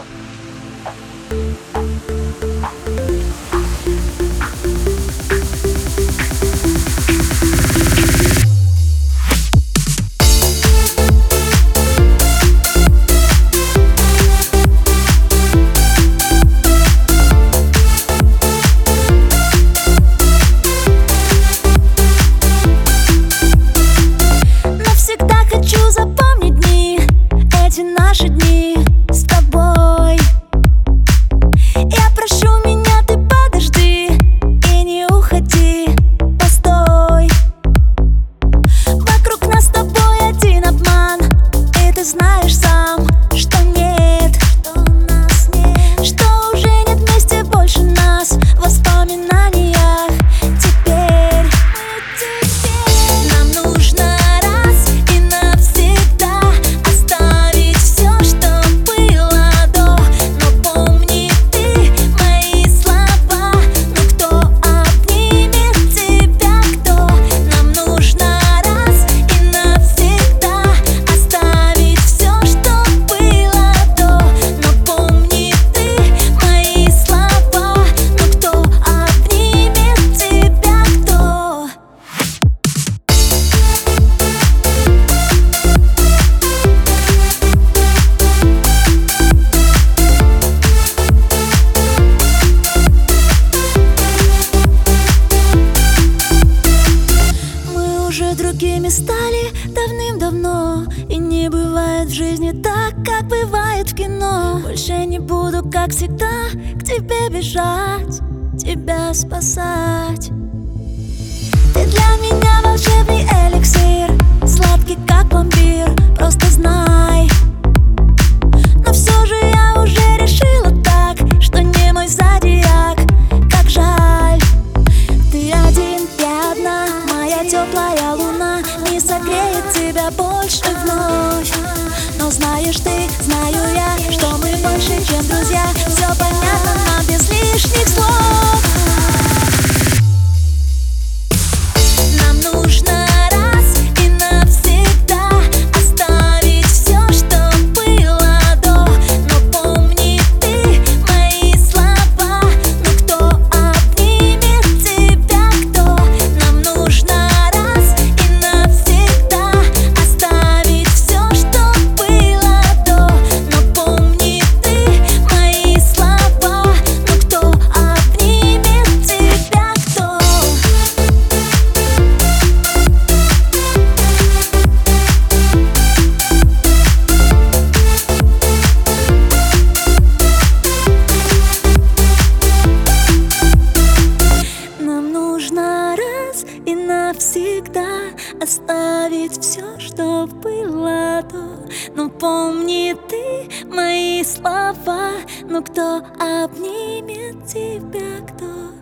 Наши дни с тобой. Я прошу меня, ты подожди и не уходи, постой. Вокруг нас с тобой один обман, и ты знаешь сам, что нет, что нас нет, что уже нет вместе больше нас в воспоминаниях. Теперь нам нужно раз и навсегда оставить все, что было до. Но помни ты мои слова, ну кто обнимет тебя, кто? Нам нужно раз и навсегда оставить все, что было до. Но помни ты мои слова, ну кто обнимет тебя, кто? Мы уже другими стали давным-давно, и не бывает в жизни так, как бывает в кино. Больше не буду, как всегда, к тебе бежать, тебя спасать. Ты для меня волшебный эликсир, сладкий как пломбир, просто знай. Но все же я уже решила так, что не мой зодиак. Как жаль, ты один, я одна, моя теплая луна не согреет тебя больше вновь. Но знаешь ты, знаю я, что мы больше, чем друзья. Все понятно нам без лишних слов. Нам нужно раз и навсегда оставить все, что было до. Но помни ты мои слова, ну кто обнимет тебя, кто? Нам нужно раз и навсегда оставить все, что было до. Но помни ты мои слова, ну кто обнимет тебя, кто? Нам нужно раз и навсегда оставить все, что было до. Но помни ты мои слова, ну кто обнимет тебя, кто?